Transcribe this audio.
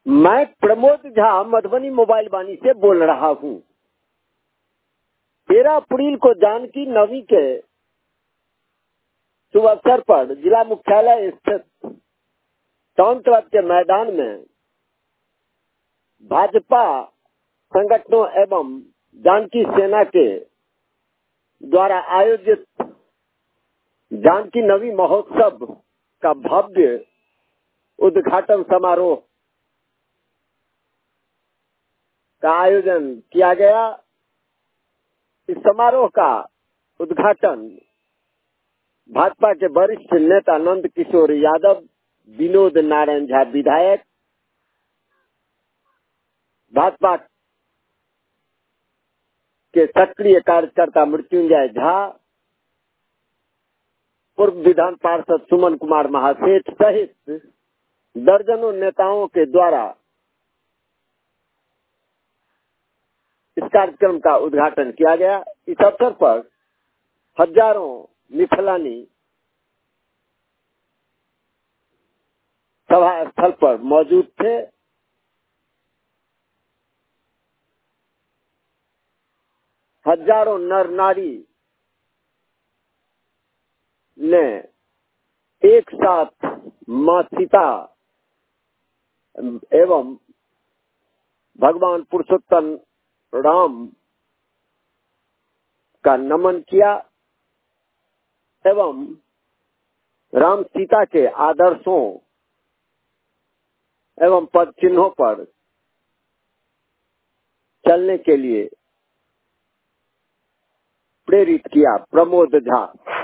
मैं प्रमोद झा मधुबनी मोबाइल वाणी से बोल रहा हूँ। 13 अप्रैल को जानकी नवी के शुभ अवसर पर जिला मुख्यालय स्थित टाउन क्लब के मैदान में भाजपा संगठनों एवं जानकी सेना के द्वारा आयोजित जानकी नवी महोत्सव का भव्य उद्घाटन समारोह का आयोजन किया गया। इस समारोह का उद्घाटन भाजपा के वरिष्ठ नेता नंद किशोर यादव, विनोद नारायण झा विधायक, भाजपा के सक्रिय कार्यकर्ता मृत्युंजय झा, पूर्व विधान पार्षद सुमन कुमार महासेठ सहित दर्जनों नेताओं के द्वारा इस कार्यक्रम का उद्घाटन किया गया। इस अवसर पर हजारों मिथिलानी सभा स्थल पर मौजूद थे। हजारों नर नारी ने एक साथ मां सीता एवं भगवान पुरुषोत्तम राम का नमन किया एवं राम सीता के आदर्शों एवं पद चिन्हों पर चलने के लिए प्रेरित किया। प्रमोद झा।